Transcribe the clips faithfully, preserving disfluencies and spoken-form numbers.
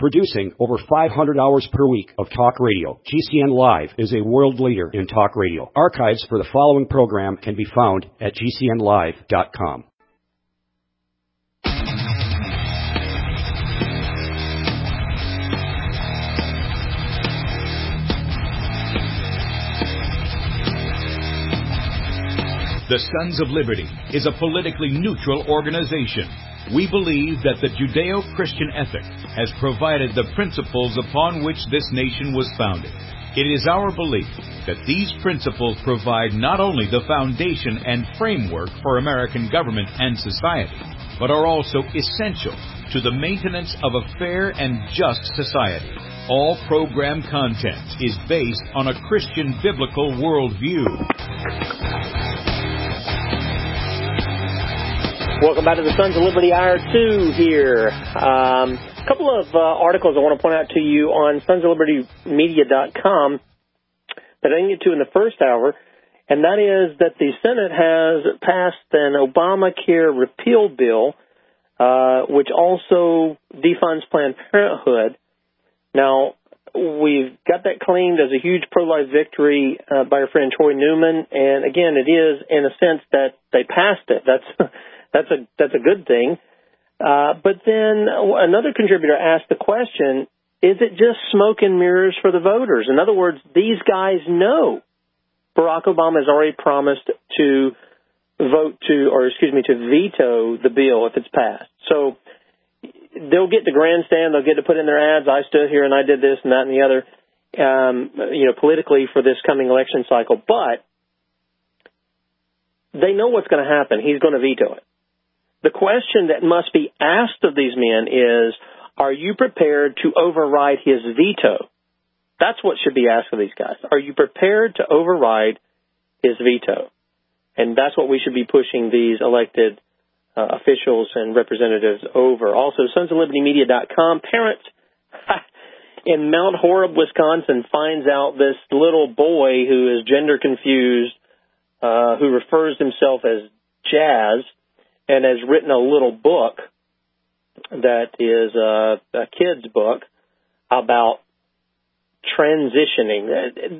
Producing over five hundred hours per week of talk radio, G C N Live is a world leader in talk radio. Archives for the following program can be found at G C N live dot com. The Sons of Liberty is a politically neutral organization. We believe that the Judeo-Christian ethic has provided the principles upon which this nation was founded. It is our belief that these principles provide not only the foundation and framework for American government and society, but are also essential to the maintenance of a fair and just society. All program content is based on a Christian biblical worldview. Welcome back to the Sons of Liberty Hour two here. Um, a couple of uh, articles I want to point out to you on sons of liberty media dot com that I didn't get to in the first hour, and that is that the Senate has passed an Obamacare repeal bill, uh, which also defunds Planned Parenthood. Now, we've got that claimed as a huge pro-life victory uh, by our friend Troy Newman, and again, it is in a sense that they passed it. That's That's a that's a good thing. Uh, but then another contributor asked the question, is it just smoke and mirrors for the voters? In other words, these guys know Barack Obama has already promised to vote to, or excuse me, to veto the bill if it's passed. So they'll get to grandstand, they'll get to put in their ads, I stood here and I did this and that and the other, um, you know, politically for this coming election cycle. But they know what's going to happen. He's going to veto it. The question that must be asked of these men is, are you prepared to override his veto? That's what should be asked of these guys. Are you prepared to override his veto? And that's what we should be pushing these elected uh, officials and representatives over. Also, sons of liberty media dot com, parents in Mount Horeb, Wisconsin, finds out this little boy who is gender confused, uh, who refers himself as Jazz, and has written a little book that is a, a kid's book about transitioning.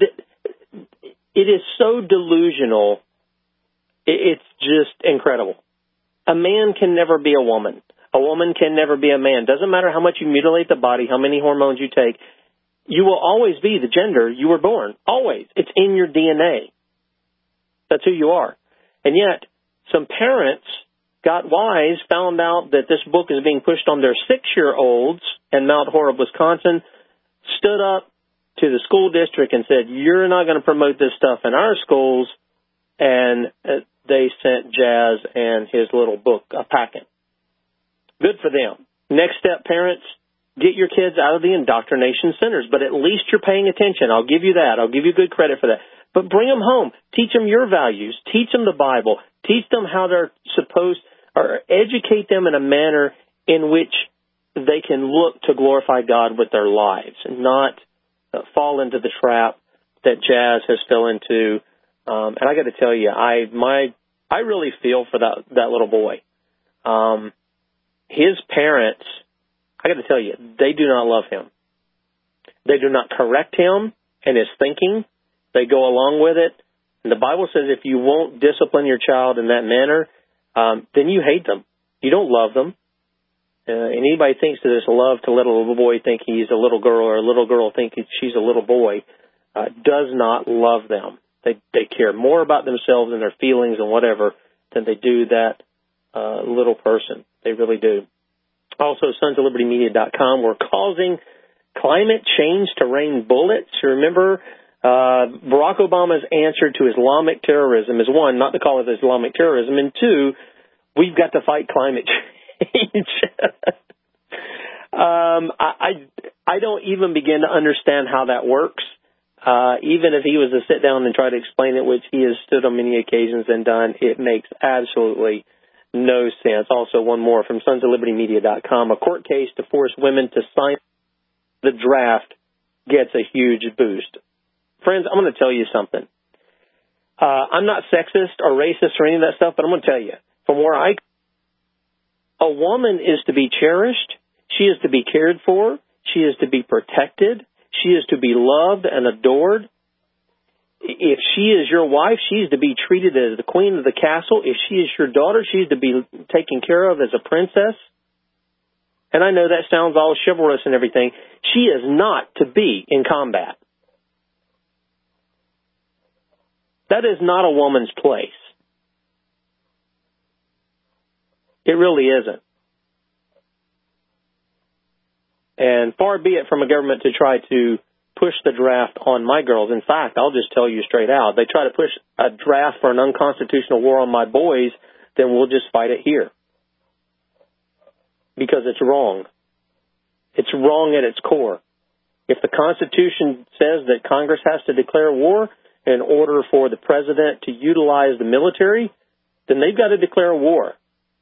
It is so delusional. It's just incredible. A man can never be a woman. A woman can never be a man. Doesn't matter how much you mutilate the body, how many hormones you take. You will always be the gender you were born. Always. It's in your D N A. That's who you are. And yet, some parents got wise, found out that this book is being pushed on their six-year-olds in Mount Horeb, Wisconsin, stood up to the school district and said, you're not going to promote this stuff in our schools, and they sent Jazz and his little book a packing. Good for them. Next step, parents, get your kids out of the indoctrination centers, but at least you're paying attention. I'll give you that. I'll give you good credit for that. But bring them home. Teach them your values. Teach them the Bible. Teach them how they're supposed, or educate them in a manner in which they can look to glorify God with their lives and not uh, fall into the trap that Jazz has fell into. Um, and I got to tell you, I my I really feel for that that little boy. Um, his parents, I got to tell you, they do not love him. They do not correct him and his thinking. They go along with it. And the Bible says if you won't discipline your child in that manner, um, then you hate them. You don't love them. Uh, and anybody thinks that it's love to let a little boy think he's a little girl or a little girl think she's a little boy uh, does not love them. They they care more about themselves and their feelings and whatever than they do that uh, little person. They really do. Also, sons of liberty media dot com, we're causing climate change to rain bullets. Remember, Uh, Barack Obama's answer to Islamic terrorism is, one, not to call it Islamic terrorism, and two, we've got to fight climate change. um, I, I I don't even begin to understand how that works. Uh, even if he was to sit down and try to explain it, which he has stood on many occasions and done, it makes absolutely no sense. Also, one more from sons of liberty media dot com. A court case to force women to sign the draft gets a huge boost. Friends, I'm going to tell you something. Uh, I'm not sexist or racist or any of that stuff, but I'm going to tell you, from where I, a woman is to be cherished. She is to be cared for. She is to be protected. She is to be loved and adored. If she is your wife, she is to be treated as the queen of the castle. If she is your daughter, she is to be taken care of as a princess. And I know that sounds all chivalrous and everything. She is not to be in combat. That is not a woman's place. It really isn't. And far be it from a government to try to push the draft on my girls. In fact, I'll just tell you straight out, they try to push a draft for an unconstitutional war on my boys, then we'll just fight it here. Because it's wrong. It's wrong at its core. If the Constitution says that Congress has to declare war in order for the president to utilize the military, then they've got to declare war.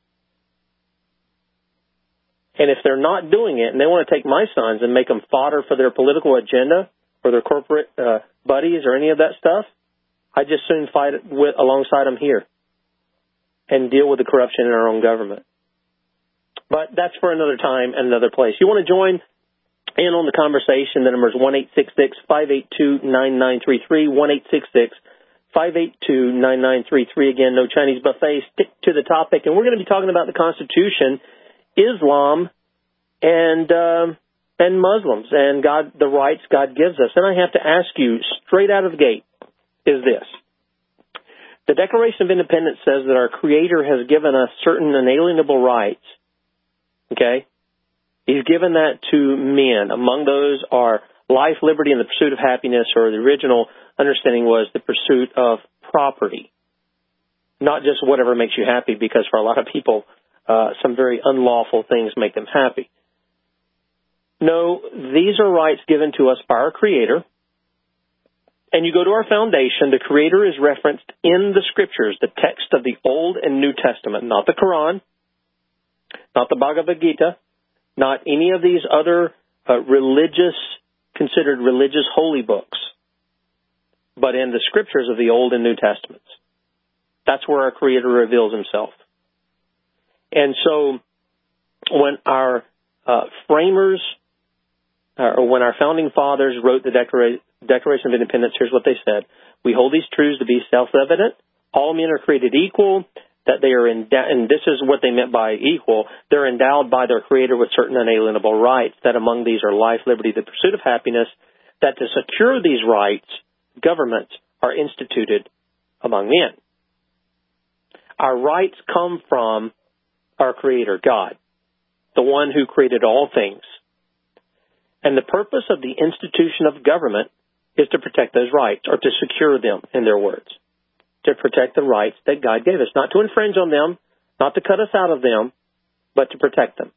And if they're not doing it and they want to take my sons and make them fodder for their political agenda or their corporate uh, buddies or any of that stuff, I just soon fight it with, alongside them here and deal with the corruption in our own government. But that's for another time and another place. You want to join in on the conversation? The number is one eight six six, five eight two, nine nine three three, one eight six six, five eight two, nine nine three three. Again, no Chinese buffet. Stick to the topic. And we're going to be talking about the Constitution, Islam, and uh, and Muslims, and God, the rights God gives us. And I have to ask you, straight out of the gate, is this. The Declaration of Independence says that our Creator has given us certain inalienable rights. Okay? He's given that to men. Among those are life, liberty, and the pursuit of happiness, or the original understanding was the pursuit of property. Not just whatever makes you happy, because for a lot of people, uh, some very unlawful things make them happy. No, these are rights given to us by our Creator. And you go to our foundation, the Creator is referenced in the Scriptures, the text of the Old and New Testament, not the Quran, not the Bhagavad Gita, not any of these other uh, religious, considered religious holy books, but in the Scriptures of the Old and New Testaments. That's where our Creator reveals Himself. And so when our uh, framers, uh, or when our founding fathers wrote the Declara- Declaration of Independence, here's what they said. We hold these truths to be self-evident. All men are created equal, that they are endowed, and this is what they meant by equal, they're endowed by their Creator with certain inalienable rights, that among these are life, liberty, the pursuit of happiness, that to secure these rights, governments are instituted among men. Our rights come from our Creator, God, the one who created all things. And the purpose of the institution of government is to protect those rights, or to secure them, in their words. To protect the rights that God gave us. Not to infringe on them, not to cut us out of them, but to protect them.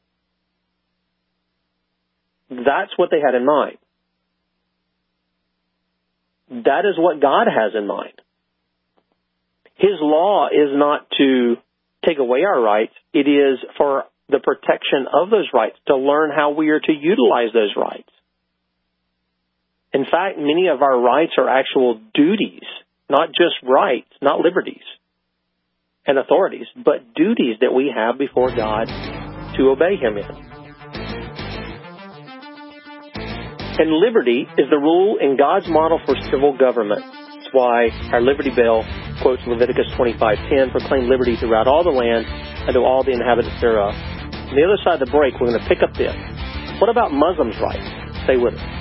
That's what they had in mind. That is what God has in mind. His law is not to take away our rights. It is for the protection of those rights, to learn how we are to utilize those rights. In fact, many of our rights are actual duties, not just rights, not liberties and authorities, but duties that we have before God to obey Him in. And liberty is the rule in God's model for civil government. That's why our Liberty Bell quotes Leviticus twenty-five ten, proclaim liberty throughout all the land and to all the inhabitants thereof. On the other side of the break, we're going to pick up this. What about Muslims' rights? Stay with us.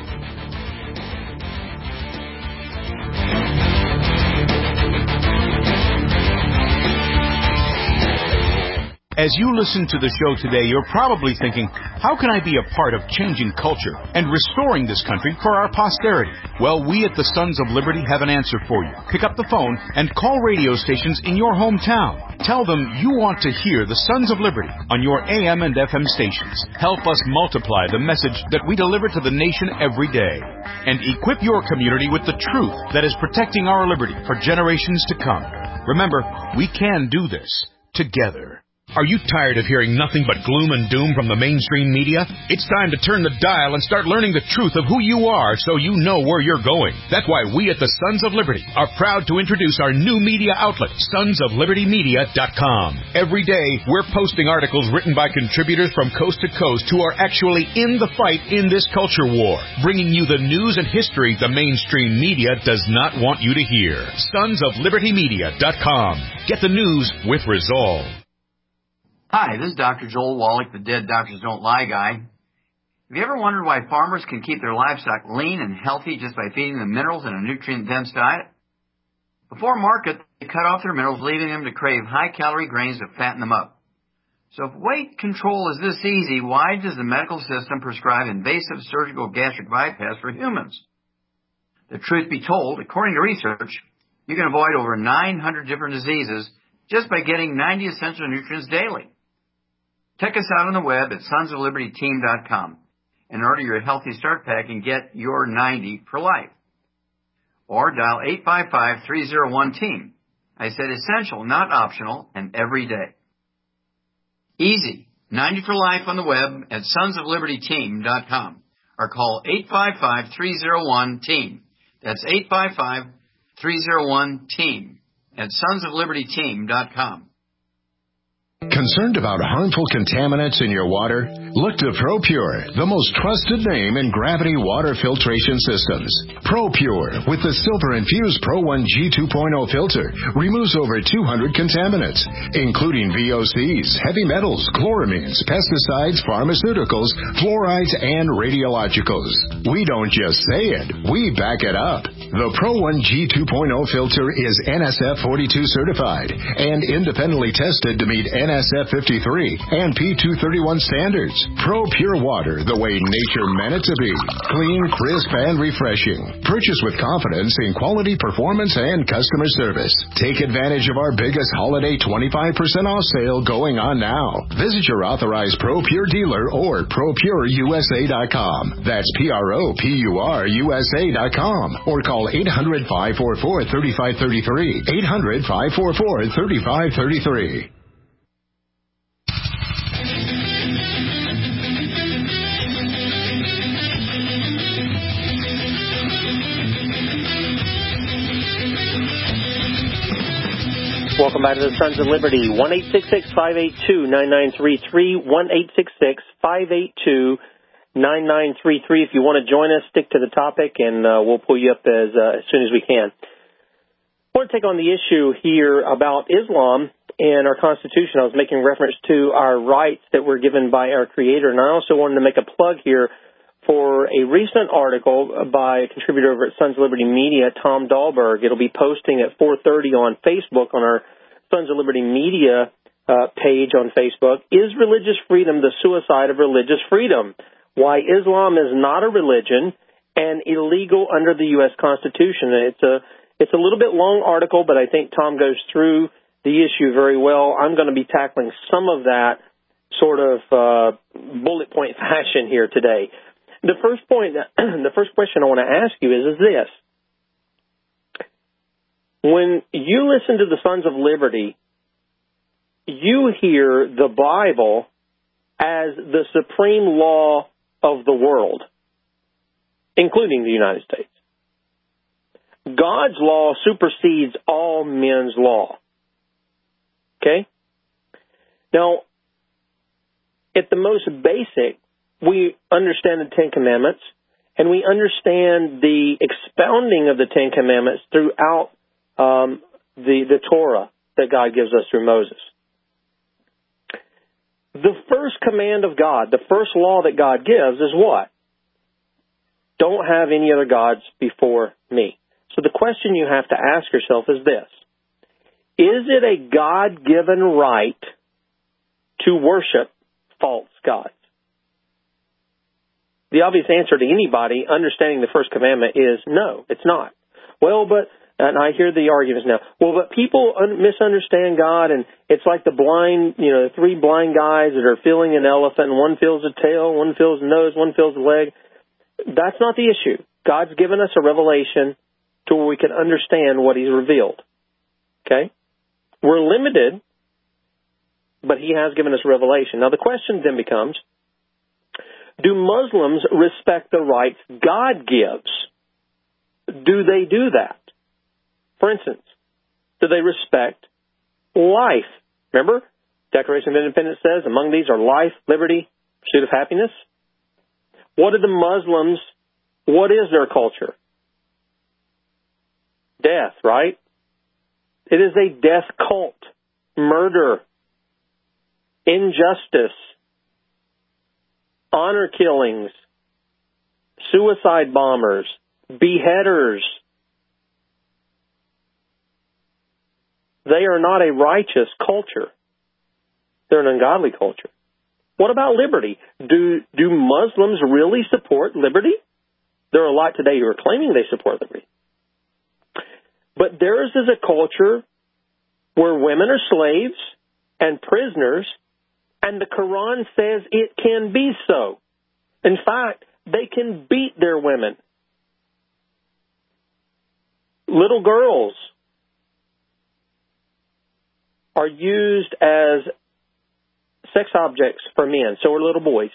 As you listen to the show today, you're probably thinking, how can I be a part of changing culture and restoring this country for our posterity? Well, we at the Sons of Liberty have an answer for you. Pick up the phone and call radio stations in your hometown. Tell them you want to hear the Sons of Liberty on your A M and F M stations. Help us multiply the message that we deliver to the nation every day. And equip your community with the truth that is protecting our liberty for generations to come. Remember, we can do this together. Are you tired of hearing nothing but gloom and doom from the mainstream media? It's time to turn the dial and start learning the truth of who you are so you know where you're going. That's why we at the Sons of Liberty are proud to introduce our new media outlet, sons of liberty media dot com. Every day, we're posting articles written by contributors from coast to coast who are actually in the fight in this culture war, bringing you the news and history the mainstream media does not want you to hear. sons of liberty media dot com. Get the news with resolve. Hi, this is Doctor Joel Wallach, the Dead Doctors Don't Lie guy. Have you ever wondered why farmers can keep their livestock lean and healthy just by feeding them minerals in a nutrient-dense diet? Before market, they cut off their minerals, leaving them to crave high-calorie grains to fatten them up. So if weight control is this easy, why does the medical system prescribe invasive surgical gastric bypass for humans? The truth be told, according to research, you can avoid over nine hundred different diseases just by getting ninety essential nutrients daily. Check us out on the web at sons of liberty team dot com and order your Healthy Start Pack and get your ninety for life. Or dial eight five five, three oh one, team. I said essential, not optional, and every day. Easy. ninety for life on the web at sons of liberty team dot com or call eight five five, three oh one, team. That's eight five five, three oh one, team at sons of liberty team dot com. Concerned about harmful contaminants in your water? Look to ProPure, the most trusted name in gravity water filtration systems. ProPure, with the silver-infused Pro one G two point oh filter, removes over two hundred contaminants, including V O Cs, heavy metals, chloramines, pesticides, pharmaceuticals, fluorides, and radiologicals. We don't just say it, we back it up. The Pro one G two point oh filter is N S F forty-two certified and independently tested to meet N S F fifty-three and P two thirty-one standards. Pro Pure Water, the way nature meant it to be. Clean, crisp, and refreshing. Purchase with confidence in quality, performance, and customer service. Take advantage of our biggest holiday twenty-five percent off sale going on now. Visit your authorized Pro Pure dealer or pro pure U S A dot com. That's P R O P U R U S A dot com. Or call eight hundred, five four four, three five three three. eight hundred, five four four, three five three three. Welcome back to the Sons of Liberty. one eight six six, five eight two, nine nine three three. one eight six six, five eight two, nine nine three three. If you want to join us, stick to the topic, and uh, we'll pull you up as, uh, as soon as we can. I want to take on the issue here about Islam and our Constitution. I was making reference to our rights that were given by our Creator, and I also wanted to make a plug here for a recent article by a contributor over at Sons of Liberty Media, Tom Dahlberg. It'll be posting at four thirty on Facebook on our Sons of Liberty Media uh, page on Facebook. Is religious freedom the suicide of religious freedom? Why Islam is not a religion and illegal under the U S Constitution. It's a it's a little bit long article, but I think Tom goes through the issue very well. I'm going to be tackling some of that sort of uh, bullet point fashion here today. The first point, the first question I want to ask you is, is this. When you listen to the Sons of Liberty, you hear the Bible as the supreme law of the world, including the United States. God's law supersedes all men's law. Okay? Now, at the most basic, we understand the Ten Commandments, and we understand the expounding of the Ten Commandments throughout um, the, the Torah that God gives us through Moses. The first command of God, the first law that God gives is what? Don't have any other gods before me. So the question you have to ask yourself is this. Is it a God-given right to worship false gods? The obvious answer to anybody understanding the first commandment is no, it's not. Well, but, and I hear the arguments now, well, but people un- misunderstand God, and it's like the blind, you know, the three blind guys that are feeling an elephant, and one feels the tail, one feels the nose, one feels the leg. That's not the issue. God's given us a revelation to where we can understand what He's revealed. Okay? We're limited but he has given us revelation. Now, the question then becomes, do Muslims respect the rights God gives? Do they do that? For instance, do they respect life? Remember, Declaration of Independence says, among these are life, liberty, pursuit of happiness. What are the Muslims, what is their culture? Death, right? It is a death cult. Murder. Injustice. Honor killings. Suicide bombers. Beheaders. They are not a righteous culture. They're an ungodly culture. What about liberty? Do, do Muslims really support liberty? There are a lot today who are claiming they support liberty. But theirs is a culture where women are slaves and prisoners, and the Quran says it can be so. In fact, they can beat their women. Little girls are used as sex objects for men, so are little boys.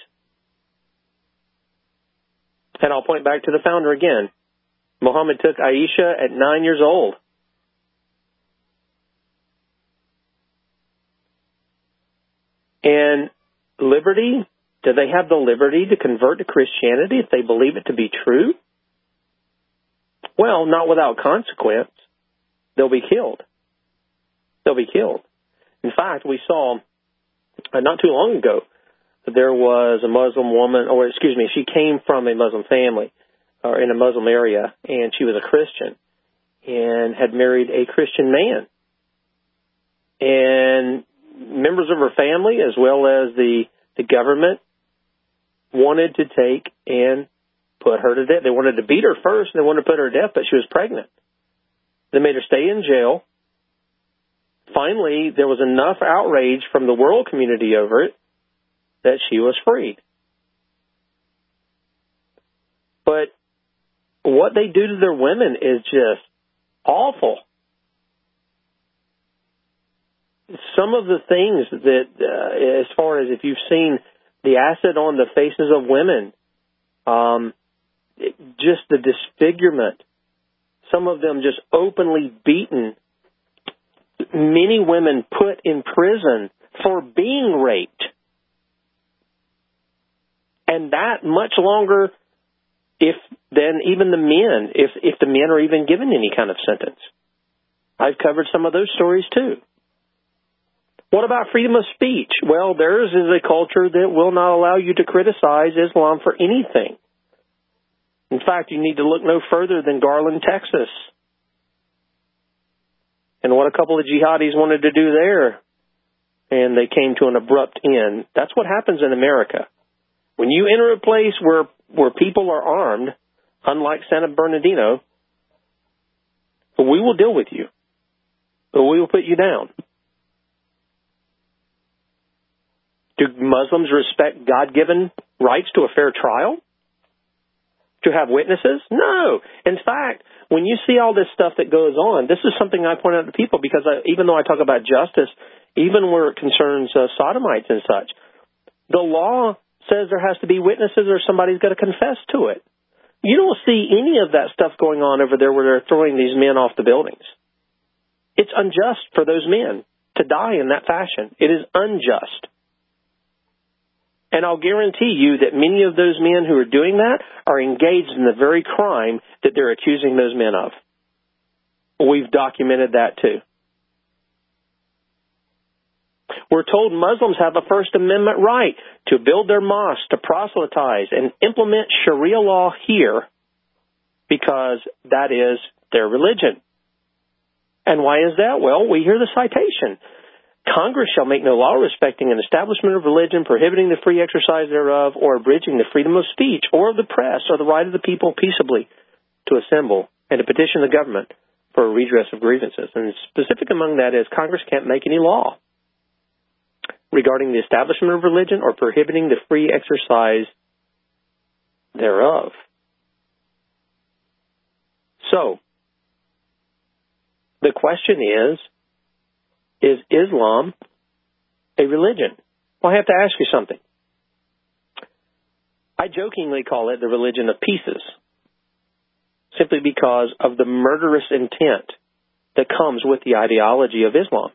And I'll point back to the founder again. Muhammad took Aisha at nine years old. And liberty, do they have the liberty to convert to Christianity if they believe it to be true? Well, not without consequence. They'll be killed. They'll be killed. In fact, we saw uh, not too long ago that there was a Muslim woman, or excuse me, she came from a Muslim family or in a Muslim area, and she was a Christian and had married a Christian man. And members of her family, as well as the, the government, wanted to take and put her to death. They wanted to beat her first, and they wanted to put her to death, but she was pregnant. They made her stay in jail. Finally, there was enough outrage from the world community over it that she was freed. But what they do to their women is just awful. Some of the things that, uh, as far as if you've seen the acid on the faces of women, um, it, just the disfigurement, some of them just openly beaten, many women put in prison for being raped. And that much longer if than even the men, if, if the men are even given any kind of sentence. I've covered some of those stories too. What about freedom of speech? Well, theirs is a culture that will not allow you to criticize Islam for anything. In fact, you need to look no further than Garland, Texas. And what a couple of jihadis wanted to do there. And they came to an abrupt end. That's what happens in America. When you enter a place where, where people are armed, unlike San Bernardino, we will deal with you. But we will put you down. Do Muslims respect God-given rights to a fair trial? To have witnesses? No. In fact, when you see all this stuff that goes on, this is something I point out to people because I, even though I talk about justice, even where it concerns uh, sodomites and such, the law says there has to be witnesses or somebody's got to confess to it. You don't see any of that stuff going on over there where they're throwing these men off the buildings. It's unjust for those men to die in that fashion. It is unjust. And I'll guarantee you that many of those men who are doing that are engaged in the very crime that they're accusing those men of. We've documented that too. We're told Muslims have a First Amendment right to build their mosques, to proselytize, and implement Sharia law here because that is their religion. And why is that? Well, we hear the citation. Congress shall make no law respecting an establishment of religion, prohibiting the free exercise thereof, or abridging the freedom of speech, or of the press, or the right of the people peaceably to assemble and to petition the government for a redress of grievances. And specific among that is Congress can't make any law regarding the establishment of religion or prohibiting the free exercise thereof. So, the question is, is Islam a religion? Well, I have to ask you something. I jokingly call it the religion of pieces, simply because of the murderous intent that comes with the ideology of Islam.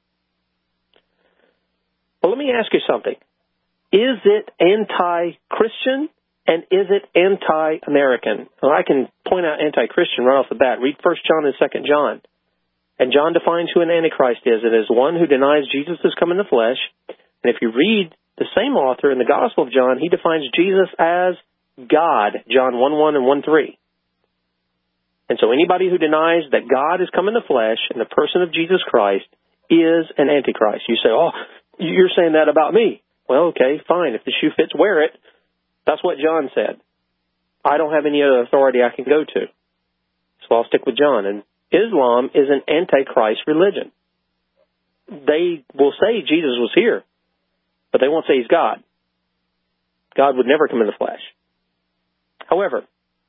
Well, let me ask you something. Is it anti-Christian and is it anti-American? Well, I can point out anti-Christian right off the bat. Read First John and Second John. And John defines who an Antichrist is. It is one who denies Jesus has come in the flesh. And if you read the same author in the Gospel of John, he defines Jesus as God, John one one and one three. And so anybody who denies that God has come in the flesh in the person of Jesus Christ is an Antichrist. You say, oh, you're saying that about me. Well, okay, fine. If the shoe fits, wear it. That's what John said. I don't have any other authority I can go to. So I'll stick with John. And Islam is an Antichrist religion. They will say Jesus was here, but they won't say he's God. God would never come in the flesh. However,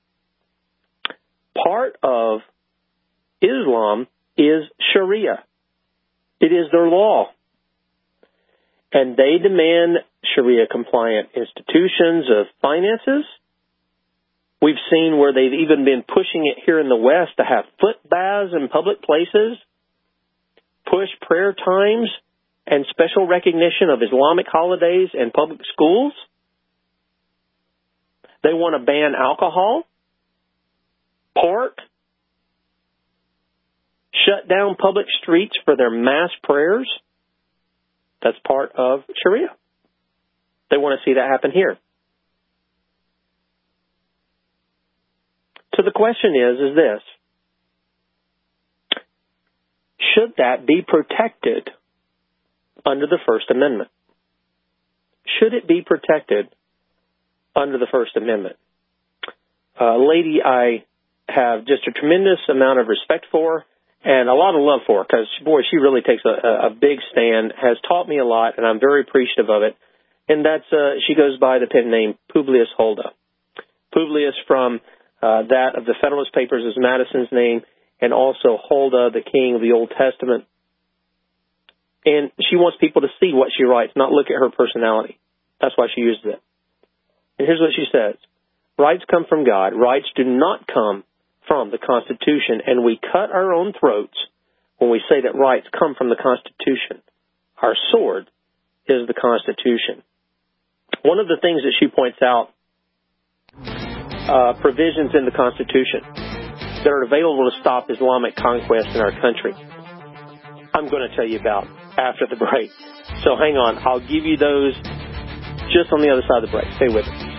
part of Islam is Sharia. It is their law. And they demand Sharia-compliant institutions of finances. We've seen where they've even been pushing it here in the West to have foot baths in public places, push prayer times and special recognition of Islamic holidays in public schools. They want to ban alcohol, pork, shut down public streets for their mass prayers. That's part of Sharia. They want to see that happen here. So the question is, is this. Should that be protected under the First Amendment? Should it be protected under the First Amendment? A lady I have just a tremendous amount of respect for and a lot of love for, because, boy, she really takes a, a big stand, has taught me a lot, and I'm very appreciative of it. And that's uh, she goes by the pen name Publius Hulda. Publius from uh, that of the Federalist Papers is Madison's name, and also Hulda, the king of the Old Testament. And she wants people to see what she writes, not look at her personality. That's why she uses it. And here's what she says. Rights come from God. Rights do not come from the Constitution, and we cut our own throats when we say that rights come from the Constitution. Our sword is the Constitution. One of the things that she points out, uh, provisions in the Constitution that are available to stop Islamic conquest in our country, I'm going to tell you about after the break. So hang on. I'll give you those just on the other side of the break. Stay with us.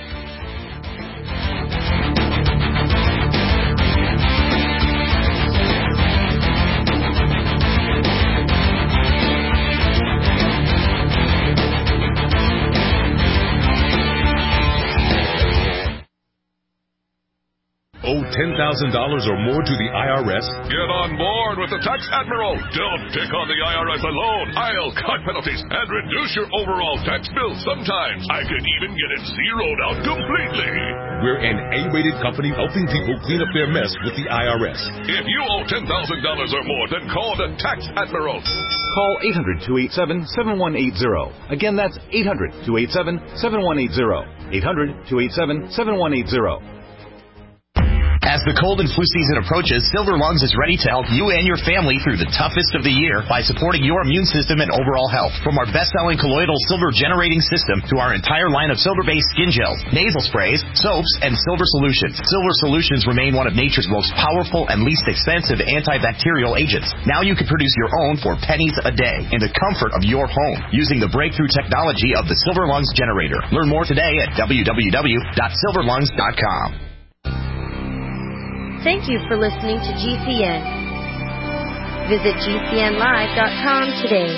Owe ten thousand dollars or more to the I R S? Get on board with the Tax Admiral. Don't take on the I R S alone. I'll cut penalties and reduce your overall tax bill. Sometimes I can even get it zeroed out completely. We're an A-rated company helping people clean up their mess with the I R S. If you owe ten thousand dollars or more, then call the Tax Admiral. Call eight hundred, two eight seven, seven one eight zero. Again, that's eight hundred, two eight seven, seven one eight zero. eight hundred, two eight seven, seven one eight zero. As the cold and flu season approaches, Silver Lungs is ready to help you and your family through the toughest of the year by supporting your immune system and overall health. From our best-selling colloidal silver generating system to our entire line of silver-based skin gels, nasal sprays, soaps, and silver solutions. Silver solutions remain one of nature's most powerful and least expensive antibacterial agents. Now you can produce your own for pennies a day in the comfort of your home using the breakthrough technology of the Silver Lungs generator. Learn more today at w w w dot silver lungs dot com. Thank you for listening to G C N. Visit G C N live dot com today.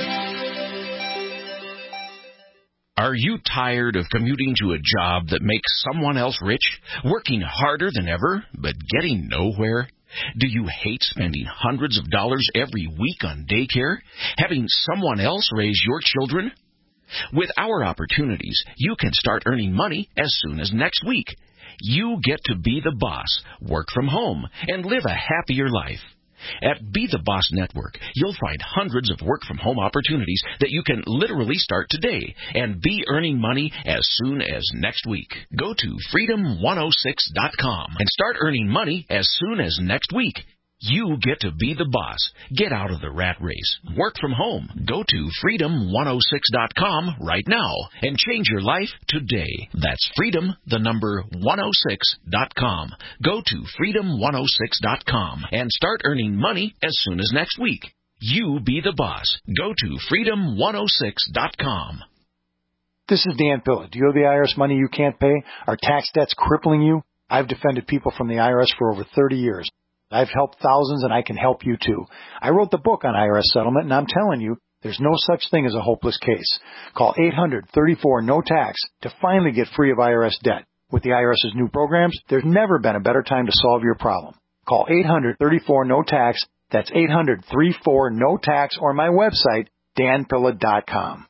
Are you tired of commuting to a job that makes someone else rich, working harder than ever, but getting nowhere? Do you hate spending hundreds of dollars every week on daycare, having someone else raise your children? With our opportunities, you can start earning money as soon as next week. You get to be the boss, work from home, and live a happier life. At Be the Boss Network, you'll find hundreds of work-from-home opportunities that you can literally start today and be earning money as soon as next week. Go to freedom one oh six dot com and start earning money as soon as next week. You get to be the boss. Get out of the rat race. Work from home. Go to freedom one oh six dot com right now and change your life today. That's freedom, the number one oh six dot com. Go to freedom one oh six dot com and start earning money as soon as next week. You be the boss. Go to freedom one oh six dot com. This is Dan Pilla. Do you owe the I R S money you can't pay? Are tax debts crippling you? I've defended people from the I R S for over thirty years. I've helped thousands, and I can help you, too. I wrote the book on I R S settlement, and I'm telling you, there's no such thing as a hopeless case. Call eight hundred, thirty-four, no tax to finally get free of I R S debt. With the IRS's new programs, there's never been a better time to solve your problem. Call eight hundred, thirty-four, no tax. That's eight hundred, thirty-four, no tax, or my website, dan pilla dot com.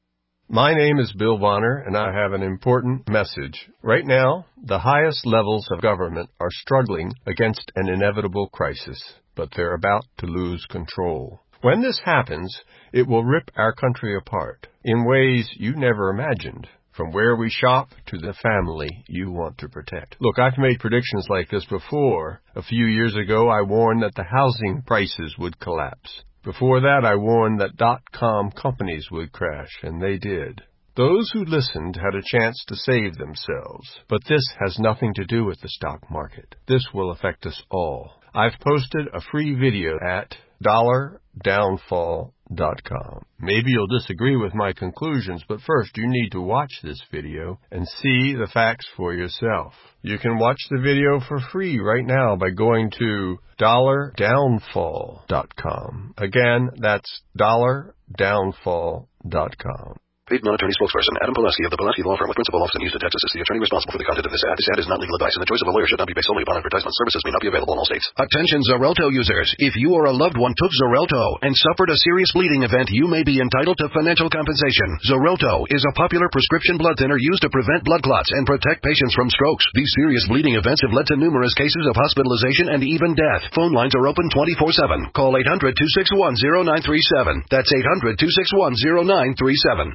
My name is Bill Bonner, and I have an important message. Right now, the highest levels of government are struggling against an inevitable crisis, but they're about to lose control. When this happens, it will rip our country apart in ways you never imagined, from where we shop to the family you want to protect. Look, I've made predictions like this before. A few years ago, I warned that the housing prices would collapse. Before that, I warned that dot-com companies would crash, and they did. Those who listened had a chance to save themselves. But this has nothing to do with the stock market. This will affect us all. I've posted a free video at dollar downfall dot com. Maybe you'll disagree with my conclusions, but first you need to watch this video and see the facts for yourself. You can watch the video for free right now by going to dollar downfall dot com. Again, that's dollar downfall dot com. Paid non-attorney spokesperson Adam Pileski of the Pileski Law Firm with principal office in Houston, Texas is the attorney responsible for the content of this ad. This ad is not legal advice, and the choice of a lawyer should not be based solely upon advertisement. Services may not be available in all states. Attention Xarelto users. If you or a loved one took Xarelto and suffered a serious bleeding event, you may be entitled to financial compensation. Xarelto is a popular prescription blood thinner used to prevent blood clots and protect patients from strokes. These serious bleeding events have led to numerous cases of hospitalization and even death. Phone lines are open twenty-four seven. Call eight hundred, two six one, zero nine three seven. That's eight hundred, two six one, zero nine three seven.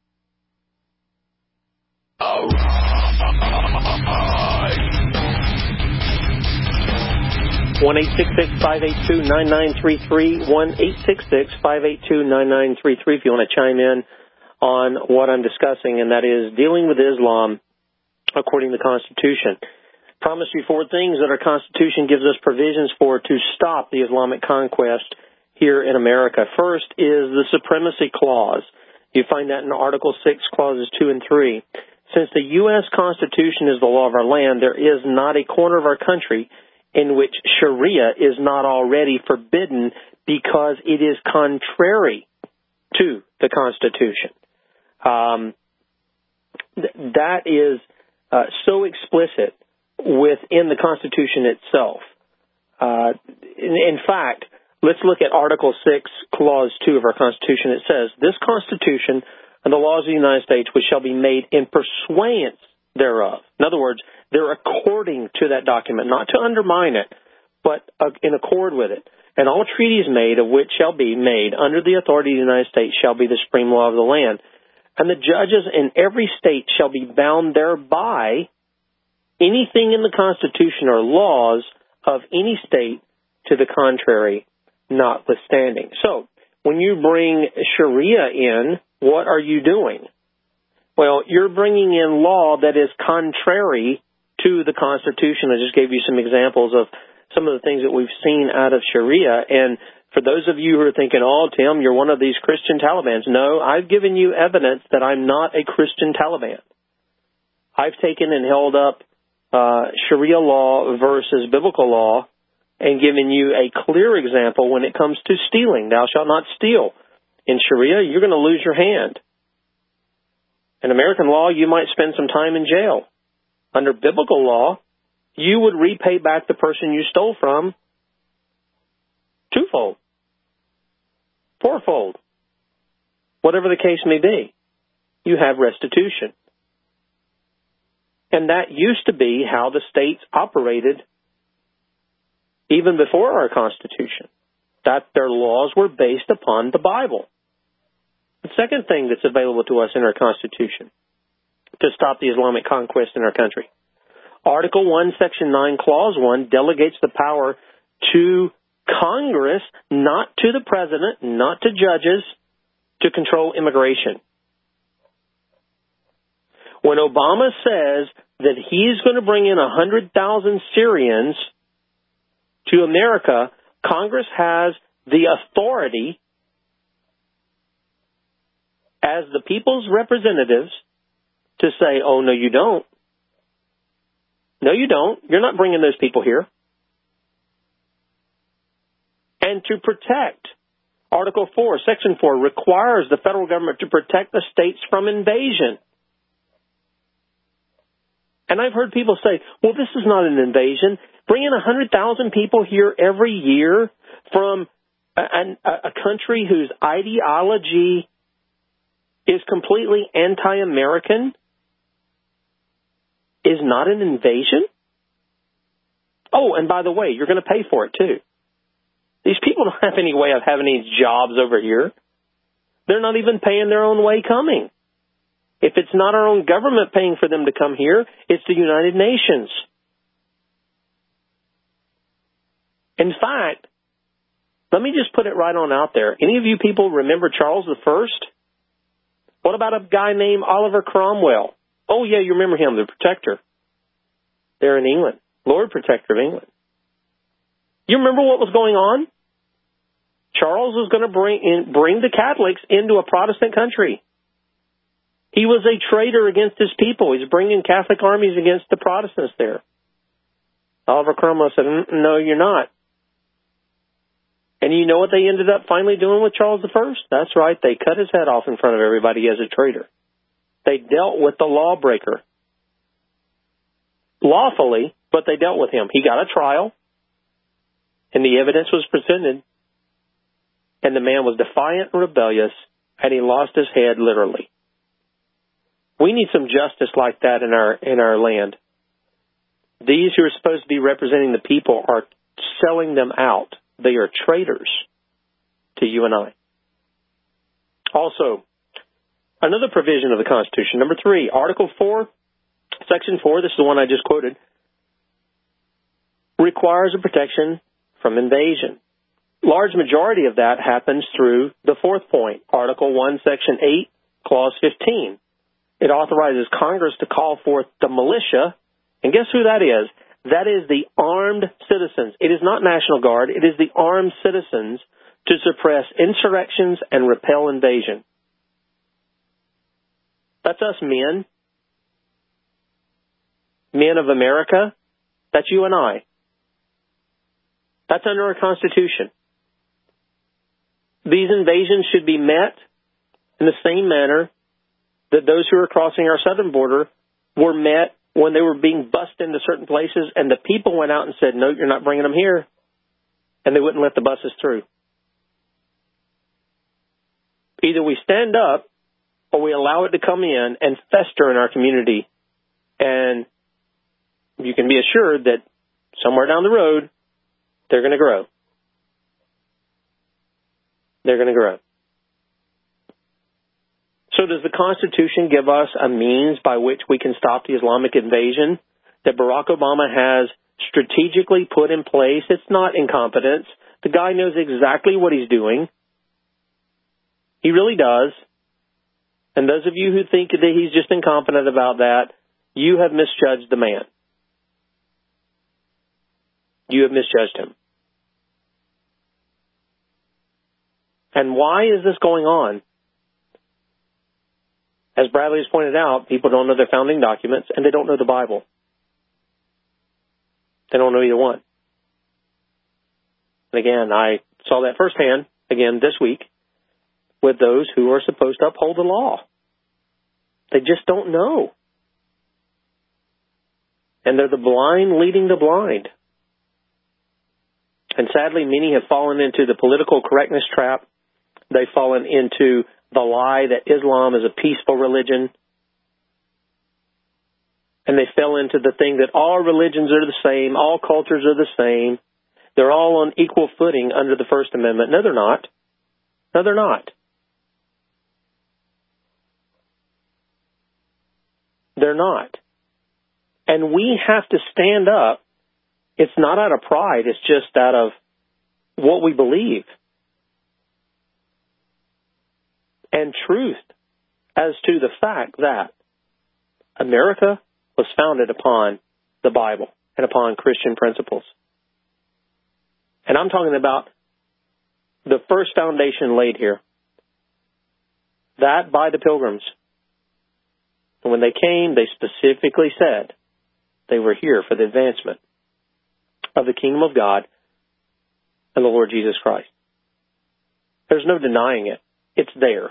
one eight six six, five eight two, nine nine three three, one eight six six, five eight two, nine nine three three if you want to chime in on what I'm discussing, and that is dealing with Islam according to the Constitution. Promise you four things that our Constitution gives us provisions for to stop the Islamic conquest here in America. First is the Supremacy Clause. You find that in Article six, Clauses two and three. Since the U S Constitution is the law of our land, there is not a corner of our country in which Sharia is not already forbidden because it is contrary to the Constitution. Um, th- that is uh, so explicit within the Constitution itself. Uh, in, in fact, let's look at Article six, Clause two of our Constitution. It says, "This Constitution and the laws of the United States which shall be made in pursuance thereof." In other words, they're according to that document, not to undermine it, but uh, in accord with it. "And all treaties made of which shall be made under the authority of the United States shall be the supreme law of the land. And the judges in every state shall be bound thereby. Anything in the Constitution or laws of any state to the contrary notwithstanding." So, when you bring Sharia in, what are you doing? Well, you're bringing in law that is contrary to the Constitution. I just gave you some examples of some of the things that we've seen out of Sharia. And for those of you who are thinking, "Oh, Tim, you're one of these Christian Talibans." No, I've given you evidence that I'm not a Christian Taliban. I've taken and held up uh, Sharia law versus biblical law and given you a clear example when it comes to stealing. Thou shalt not steal. In Sharia, you're going to lose your hand. In American law, you might spend some time in jail. Under biblical law, you would repay back the person you stole from twofold, fourfold, whatever the case may be. You have restitution. And that used to be how the states operated even before our Constitution, that their laws were based upon the Bible. The second thing that's available to us in our Constitution to stop the Islamic conquest in our country. Article one, Section nine, Clause one delegates the power to Congress, not to the President, not to judges, to control immigration. When Obama says that he's going to bring in one hundred thousand Syrians to America, Congress has the authority as the people's representatives to say, oh, no, you don't. No, you don't. You're not bringing those people here. And to protect. Article four, Section four requires the federal government to protect the states from invasion. And I've heard people say, well, this is not an invasion. Bringing one hundred thousand people here every year from a, a, a country whose ideology is completely anti-American is not an invasion? Oh, and by the way, you're going to pay for it too. These people don't have any way of having any jobs over here. They're not even paying their own way coming. If it's not our own government paying for them to come here, it's the United Nations. In fact, let me just put it right on out there. Any of you people remember Charles the First? What about a guy named Oliver Cromwell? Oh, yeah, you remember him, the protector. There in England. Lord Protector of England. You remember what was going on? Charles was going to bring in, bring the Catholics into a Protestant country. He was a traitor against his people. He's bringing Catholic armies against the Protestants there. Oliver Cromwell said, no, you're not. And you know what they ended up finally doing with Charles the First? That's right. They cut his head off in front of everybody as a traitor. They dealt with the lawbreaker. Lawfully, but they dealt with him. He got a trial, and the evidence was presented, and the man was defiant and rebellious, and he lost his head literally. We need some justice like that in our in our land. These who are supposed to be representing the people are selling them out. They are traitors to you and I. Also, another provision of the Constitution, number three, Article four, Section four, this is the one I just quoted, requires a protection from invasion. Large majority of that happens through the fourth point, Article one, Section eight, Clause fifteen. It authorizes Congress to call forth the militia, and guess who that is? That is the armed citizens. It is not National Guard. It is the armed citizens to suppress insurrections and repel invasion. That's us men. Men of America. That's you and I. That's under our Constitution. These invasions should be met in the same manner that those who are crossing our southern border were met when they were being bussed into certain places, and the people went out and said, no, you're not bringing them here. And they wouldn't let the buses through. Either we stand up or we allow it to come in and fester in our community. And you can be assured that somewhere down the road, they're going to grow. They're going to grow. So does the Constitution give us a means by which we can stop the Islamic invasion that Barack Obama has strategically put in place? It's not incompetence. The guy knows exactly what he's doing. He really does. And those of you who think that he's just incompetent about that, you have misjudged the man. You have misjudged him. And why is this going on? As Bradley has pointed out, people don't know their founding documents, and they don't know the Bible. They don't know either one. And again, I saw that firsthand, again, this week, with those who are supposed to uphold the law. They just don't know. And they're the blind leading the blind. And sadly, many have fallen into the political correctness trap. They've fallen into the lie that Islam is a peaceful religion. And they fell into the thing that all religions are the same, all cultures are the same. They're all on equal footing under the First Amendment. No, they're not. No, they're not. They're not. And we have to stand up. It's not out of pride. It's just out of what we believe. And truth as to the fact that America was founded upon the Bible and upon Christian principles. And I'm talking about the first foundation laid here. That by the Pilgrims. And when they came, they specifically said they were here for the advancement of the kingdom of God and the Lord Jesus Christ. There's no denying it. It's there.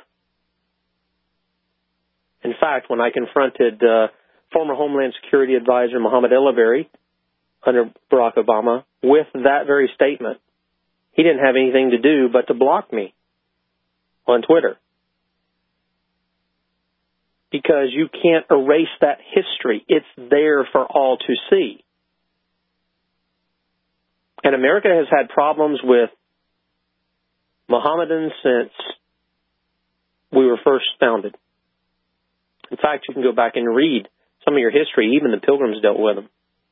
In fact, when I confronted uh, former Homeland Security Advisor Mohammed El-Avery under Barack Obama with that very statement, he didn't have anything to do but to block me on Twitter. Because you can't erase that history. It's there for all to see. And America has had problems with Mohammedans since we were first founded. In fact, you can go back and read some of your history. Even the Pilgrims dealt with them.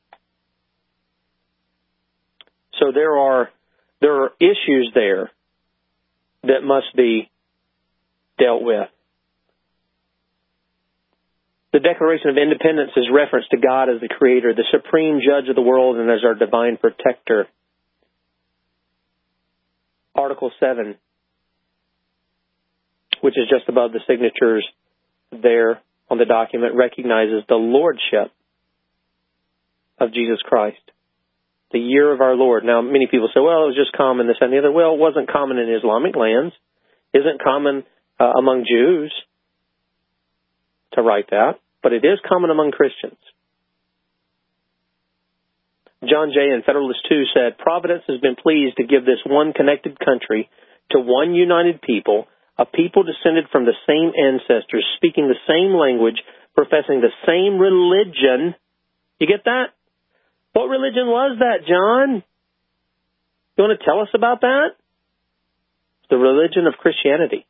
So there are there are issues there that must be dealt with. The Declaration of Independence is reference to God as the Creator, the supreme judge of the world, and as our divine protector. Article seven, which is just above the signatures there on the document, recognizes the lordship of Jesus Christ, the year of our Lord. Now, many people say, well, it was just common, this and the other. Well, it wasn't common in Islamic lands. It isn't common uh, among Jews to write that, but it is common among Christians. John Jay in Federalist two said, Providence has been pleased to give this one connected country to one united people, a people descended from the same ancestors, speaking the same language, professing the same religion. You get that? What religion was that, John? You want to tell us about that? The religion of Christianity.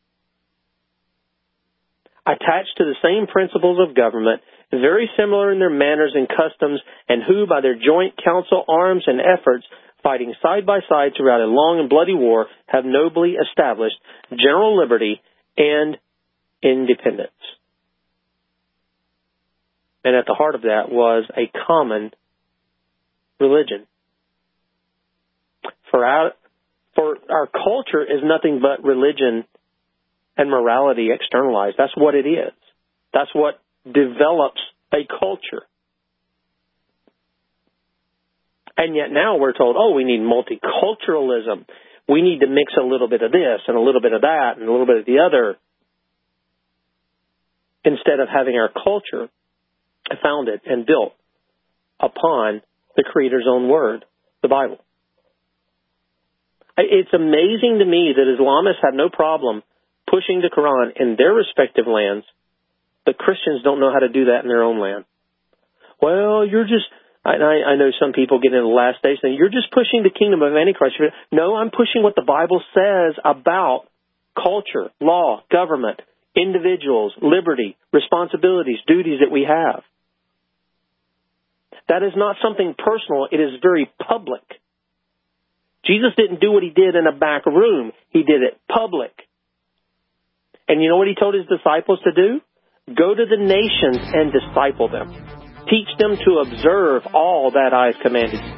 Attached to the same principles of government, very similar in their manners and customs, and who, by their joint counsel, arms, and efforts, fighting side by side throughout a long and bloody war, have nobly established general liberty and independence. And at the heart of that was a common religion. For our, for our culture is nothing but religion and morality externalized. That's what it is. That's what develops a culture. And yet now we're told, oh, we need multiculturalism. We need to mix a little bit of this and a little bit of that and a little bit of the other, instead of having our culture founded and built upon the Creator's own word, the Bible. It's amazing to me that Islamists have no problem pushing the Quran in their respective lands, but Christians don't know how to do that in their own land. Well, you're just, I, I know some people get in the last days saying, you're just pushing the kingdom of Antichrist. No, I'm pushing what the Bible says about culture, law, government, individuals, liberty, responsibilities, duties that we have. That is not something personal. It is very public. Jesus didn't do what he did in a back room. He did it public. And you know what he told his disciples to do? Go to the nations and disciple them. Teach them to observe all that I have commanded you.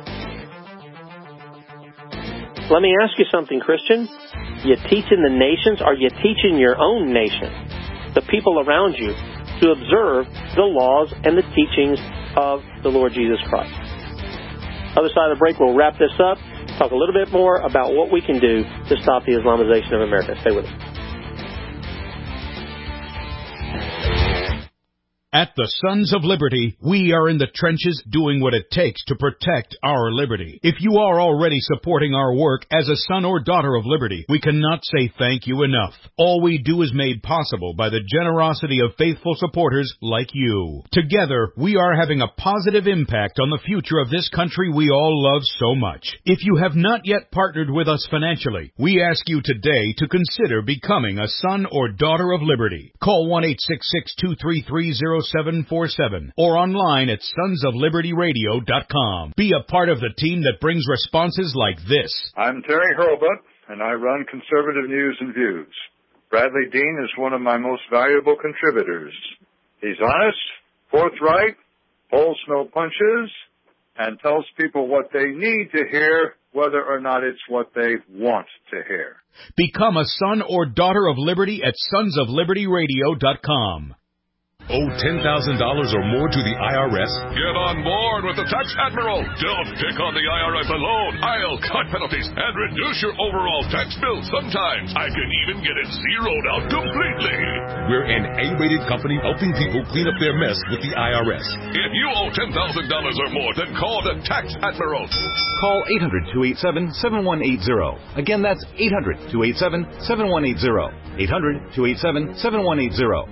Let me ask you something, Christian. You teaching the nations? Are you teaching your own nation, the people around you, to observe the laws and the teachings of the Lord Jesus Christ? Other side of the break, we'll wrap this up, talk a little bit more about what we can do to stop the Islamization of America. Stay with us. At the Sons of Liberty, we are in the trenches doing what it takes to protect our liberty. If you are already supporting our work as a son or daughter of liberty, we cannot say thank you enough. All we do is made possible by the generosity of faithful supporters like you. Together, we are having a positive impact on the future of this country we all love so much. If you have not yet partnered with us financially, we ask you today to consider becoming a son or daughter of liberty. Call one eight six six, two three three, zero seven four seven or online at sons of liberty radio dot com. Be a part of the team that brings responses like this. I'm Terry Hurlbut, and I run Conservative News and Views. Bradley Dean is one of my most valuable contributors. He's honest, forthright, pulls no punches, and tells people what they need to hear, whether or not it's what they want to hear. Become a son or daughter of liberty at sons of liberty radio dot com. Owe ten thousand dollars or more to the I R S? Get on board with the Tax Admiral. Don't pick on the I R S alone. I'll cut penalties and reduce your overall tax bill. Sometimes I can even get it zeroed out completely. We're an A-rated company helping people clean up their mess with the I R S. If you owe ten thousand dollars or more, then call the Tax Admiral. Call eight hundred, two eight seven, seven one eight zero. Again, that's eight hundred, two eight seven, seven one eight zero. eight hundred, two eight seven, seven one eight zero.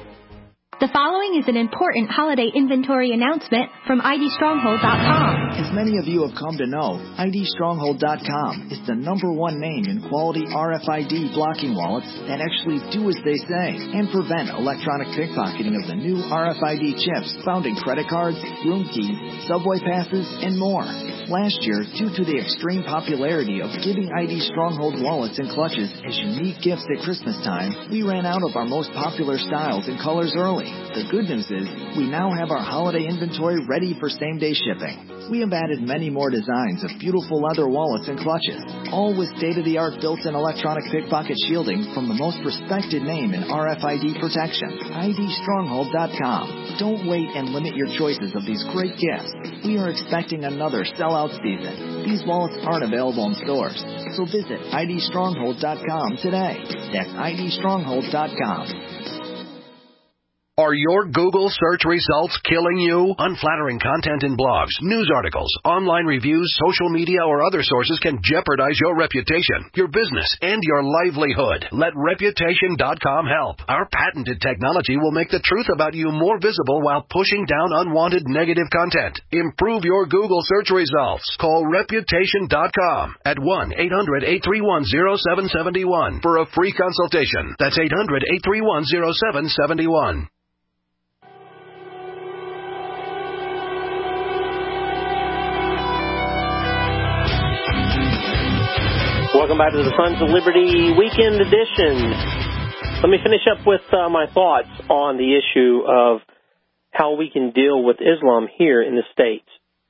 The following is an important holiday inventory announcement from I D stronghold dot com. As many of you have come to know, I D stronghold dot com is the number one name in quality R F I D blocking wallets that actually do as they say and prevent electronic pickpocketing of the new R F I D chips found in credit cards, room keys, subway passes, and more. Last year, due to the extreme popularity of giving I D Stronghold wallets and clutches as unique gifts at Christmas time, we ran out of our most popular styles and colors early. The good news is, we now have our holiday inventory ready for same-day shipping. We have added many more designs of beautiful leather wallets and clutches, all with state-of-the-art built-in electronic pickpocket shielding from the most respected name in R F I D protection, I D stronghold dot com. Don't wait and limit your choices of these great gifts. We are expecting another sellout season. These wallets aren't available in stores, so visit I D stronghold dot com today. That's I D stronghold dot com. Are your Google search results killing you? Unflattering content in blogs, news articles, online reviews, social media, or other sources can jeopardize your reputation, your business, and your livelihood. Let reputation dot com help. Our patented technology will make the truth about you more visible while pushing down unwanted negative content. Improve your Google search results. Call reputation dot com at one eight hundred, eight three one, zero seven seven one for a free consultation. That's eight hundred, eight three one, zero seven seven one. Welcome back to the Sons of Liberty Weekend Edition. Let me finish up with uh, my thoughts on the issue of how we can deal with Islam here in the States.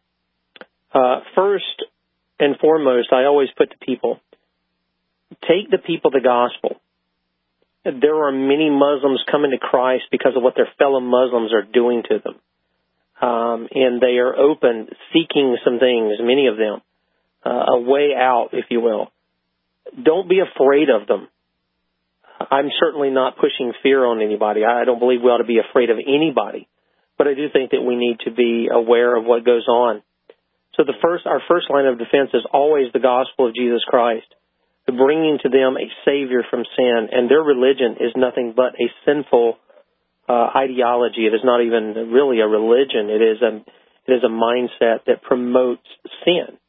Uh, first and foremost, I always put to people, take the people the gospel. There are many Muslims coming to Christ because of what their fellow Muslims are doing to them. Um, and they are open, seeking some things, many of them, uh, a way out, if you will. Don't be afraid of them. I'm certainly not pushing fear on anybody. I don't believe we ought to be afraid of anybody. But I do think that we need to be aware of what goes on. So the first, our first line of defense is always the gospel of Jesus Christ, bringing to them a Savior from sin. And their religion is nothing but a sinful uh, ideology. It is not even really a religion. It is a, it is a mindset that promotes sin.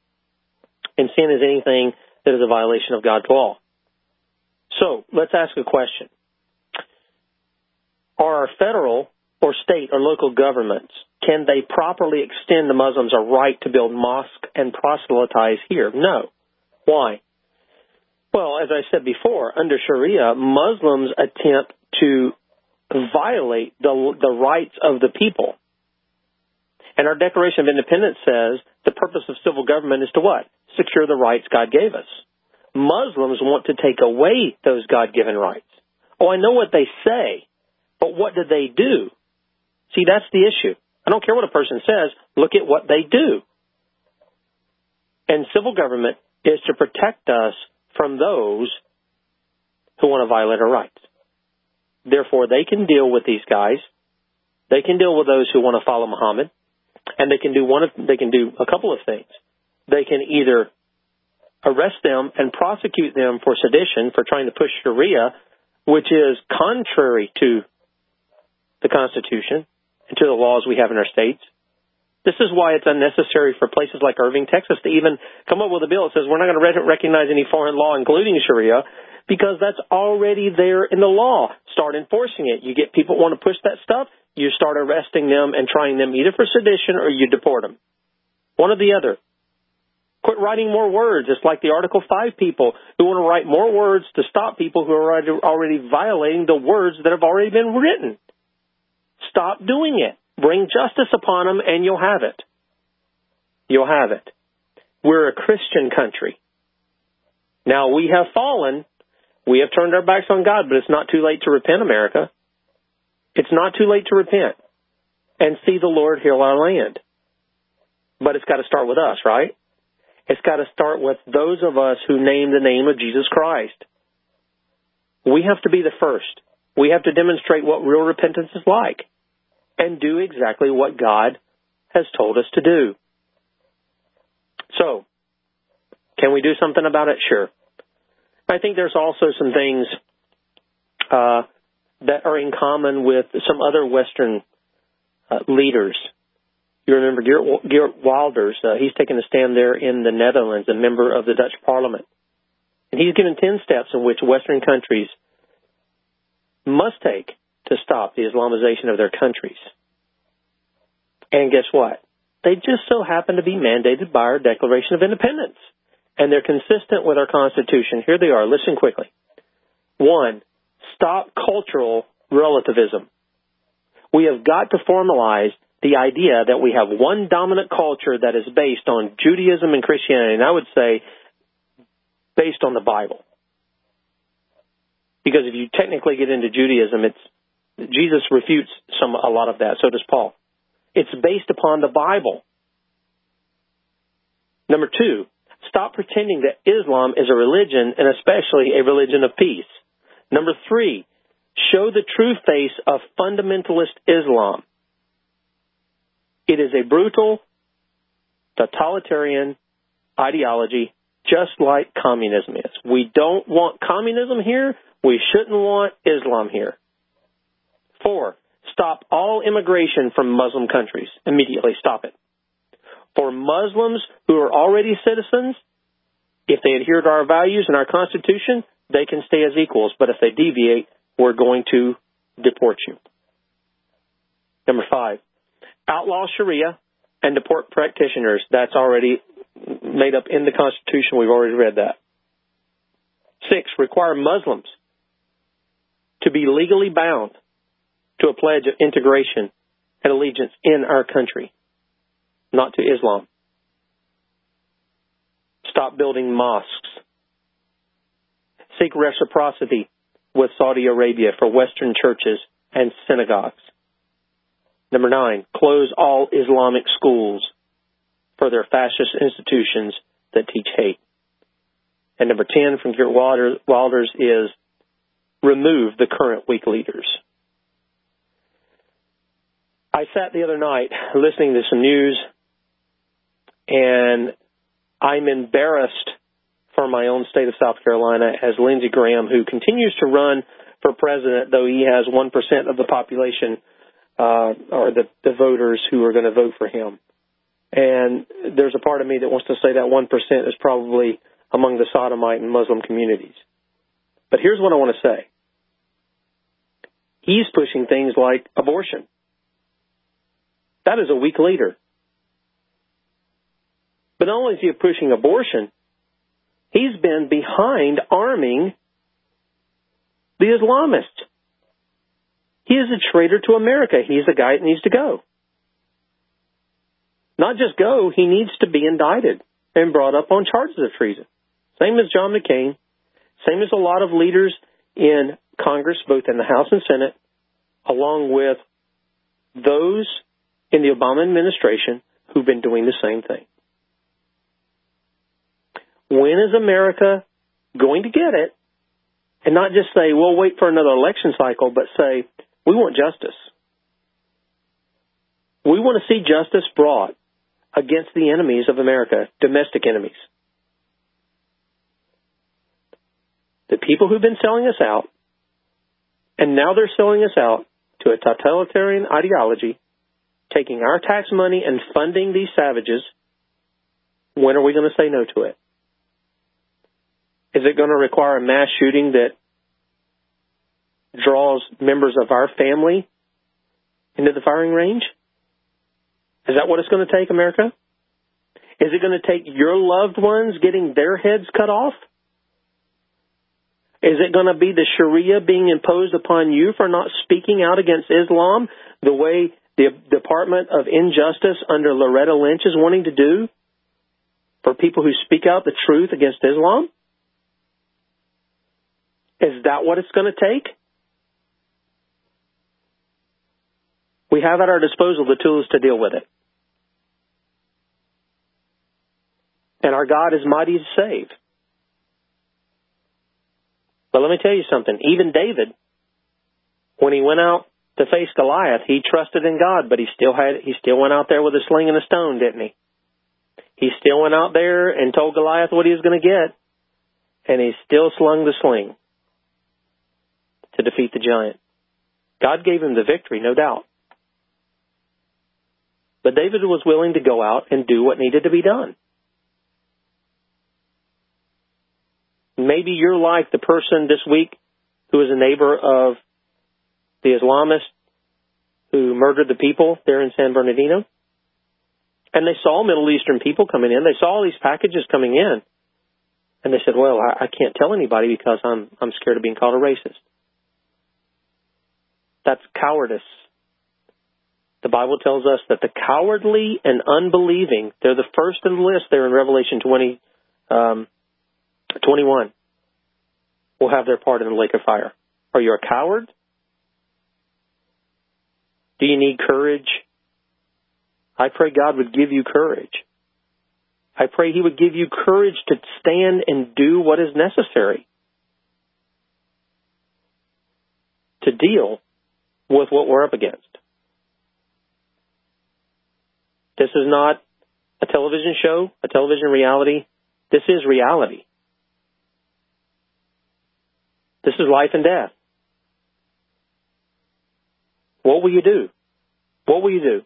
And sin is anything that is a violation of God's law. So, let's ask a question. Are our federal or state or local governments, can they properly extend the Muslims a right to build mosques and proselytize here? No. Why? Well, as I said before, under Sharia, Muslims attempt to violate the, the rights of the people. And our Declaration of Independence says the purpose of civil government is to what? Secure the rights God gave us. Muslims want to take away those God-given rights. Oh, I know what they say, but what do they do? See, that's the issue. I don't care what a person says. Look at what they do. And civil government is to protect us from those who want to violate our rights. Therefore, they can deal with these guys They can deal with those who want to follow Muhammad, and they can do one of, they can do a couple of things. They can either arrest them and prosecute them for sedition, for trying to push Sharia, which is contrary to the Constitution and to the laws we have in our states. This is why it's unnecessary for places like Irving, Texas, to even come up with a bill that says we're not going to re- recognize any foreign law, including Sharia, because that's already there in the law. Start enforcing it. You get people who want to push that stuff, you start arresting them and trying them either for sedition or you deport them. One or the other. Quit writing more words. It's like the Article five people who want to write more words to stop people who are already violating the words that have already been written. Stop doing it. Bring justice upon them, and you'll have it. You'll have it. We're a Christian country. Now, we have fallen. We have turned our backs on God, but it's not too late to repent, America. It's not too late to repent and see the Lord heal our land. But it's got to start with us, right? It's got to start with those of us who name the name of Jesus Christ. We have to be the first. We have to demonstrate what real repentance is like and do exactly what God has told us to do. So, can we do something about it? Sure. I think there's also some things uh, that are in common with some other Western uh, leaders. You remember Geert, Geert Wilders, uh, he's taken a stand there in the Netherlands, a member of the Dutch Parliament. And he's given ten steps in which Western countries must take to stop the Islamization of their countries. And guess what? They just so happen to be mandated by our Declaration of Independence. And they're consistent with our Constitution. Here they are. Listen quickly. One, stop cultural relativism. We have got to formalize the idea that we have one dominant culture that is based on Judaism and Christianity, and I would say based on the Bible. Because if you technically get into Judaism, it's Jesus refutes some a lot of that. So does Paul. It's based upon the Bible. Number two, stop pretending that Islam is a religion, and especially a religion of peace. Number three, show the true face of fundamentalist Islam. It is a brutal, totalitarian ideology, just like communism is. We don't want communism here. We shouldn't want Islam here. Four, stop all immigration from Muslim countries. Immediately stop it. For Muslims who are already citizens, if they adhere to our values and our Constitution, they can stay as equals. But if they deviate, we're going to deport you. Number five, outlaw Sharia and deport practitioners. That's already made up in the Constitution. We've already read that. Six, require Muslims to be legally bound to a pledge of integration and allegiance in our country, not to Islam. Stop building mosques. Seek reciprocity with Saudi Arabia for Western churches and synagogues. Number nine, close all Islamic schools for their fascist institutions that teach hate. And number ten from Geert Wilders is remove the current weak leaders. I sat the other night listening to some news, and I'm embarrassed for my own state of South Carolina as Lindsey Graham, who continues to run for president, though he has one percent of the population uh, or the, the voters who are going to vote for him. And there's a part of me that wants to say that one percent is probably among the sodomite and Muslim communities. But here's what I want to say. He's pushing things like abortion. That is a weak leader. But not only is he pushing abortion, he's been behind arming the Islamists. He is a traitor to America. He's a guy that needs to go. Not just go, he needs to be indicted and brought up on charges of treason. Same as John McCain. Same as a lot of leaders in Congress, both in the House and Senate, along with those in the Obama administration who've been doing the same thing. When is America going to get it? And not just say, we'll wait for another election cycle, but say, we want justice. We want to see justice brought against the enemies of America, domestic enemies. The people who've been selling us out, and now they're selling us out to a totalitarian ideology, taking our tax money and funding these savages. When are we going to say no to it? Is it going to require a mass shooting that draws members of our family into the firing range? Is that what it's going to take, America? Is it going to take your loved ones getting their heads cut off? Is it going to be the Sharia being imposed upon you for not speaking out against Islam the way the Department of Injustice under Loretta Lynch is wanting to do for people who speak out the truth against Islam? Is that what it's going to take? We have at our disposal the tools to deal with it. And our God is mighty to save. But let me tell you something. Even David, when he went out to face Goliath, he trusted in God, but he still had he still went out there with a sling and a stone, didn't he? He still went out there and told Goliath what he was going to get, and he still slung the sling to defeat the giant. God gave him the victory, no doubt. But David was willing to go out and do what needed to be done. Maybe you're like the person this week who is a neighbor of the Islamist who murdered the people there in San Bernardino. And they saw Middle Eastern people coming in. They saw all these packages coming in. And they said, well, I, I can't tell anybody because I'm I'm scared of being called a racist. That's cowardice. The Bible tells us that the cowardly and unbelieving, they're the first in the list there in Revelation twenty, um, twenty-one, will have their part in the lake of fire. Are you a coward? Do you need courage? I pray God would give you courage. I pray He would give you courage to stand and do what is necessary to deal with what we're up against. This is not a television show, a television reality. This is reality. This is life and death. What will you do? What will you do?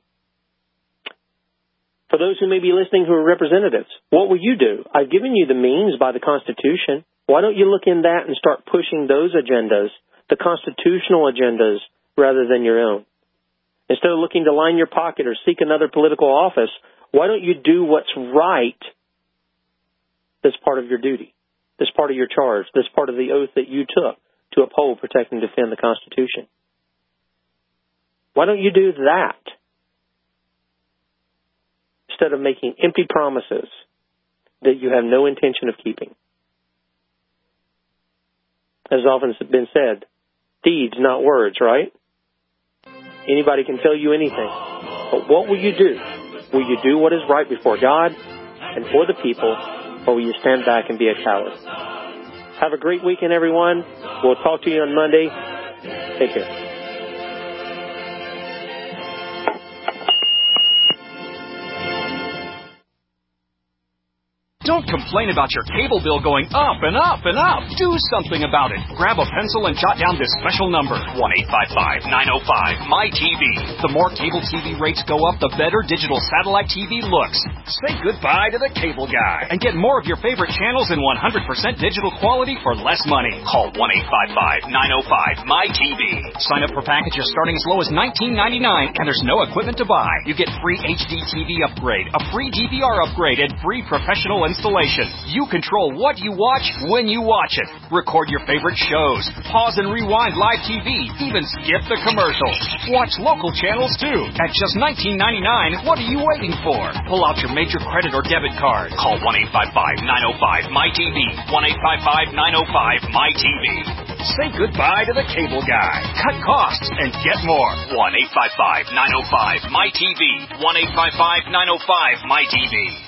For those who may be listening who are representatives, what will you do? I've given you the means by the Constitution. Why don't you look in that and start pushing those agendas, the constitutional agendas, rather than your own? Instead of looking to line your pocket or seek another political office, why don't you do what's right? That's part of your duty. That's part of your charge. That's part of the oath that you took to uphold, protect, and defend the Constitution. Why don't you do that instead of making empty promises that you have no intention of keeping? As often has been said, deeds, not words, right? Anybody can tell you anything. But what will you do? Will you do what is right before God and for the people, or will you stand back and be a coward? Have a great weekend, everyone. We'll talk to you on Monday. Take care. Don't complain about your cable bill going up and up and up. Do something about it. Grab a pencil and jot down this special number, one eight five five, nine oh five, M Y T V. The more cable T V rates go up, the better digital satellite T V looks. Say goodbye to the cable guy and get more of your favorite channels in one hundred percent digital quality for less money. Call one eight five five, nine oh five, M Y T V. Sign up for packages starting as low as nineteen ninety-nine, and there's no equipment to buy. You get free H D T V upgrade, a free D V R upgrade, and free professional installation. You control what you watch when you watch it. Record your favorite shows. Pause and rewind live T V. Even skip the commercials. Watch local channels too. At just nineteen ninety-nine, what are you waiting for? Pull out your major credit or debit card. Call one eight five five, nine oh five, M Y T V. one eight five five, nine oh five, M Y T V. Say goodbye to the cable guy. Cut costs and get more. one eight five five, nine oh five, M Y T V. one eight five five, nine oh five, M Y T V.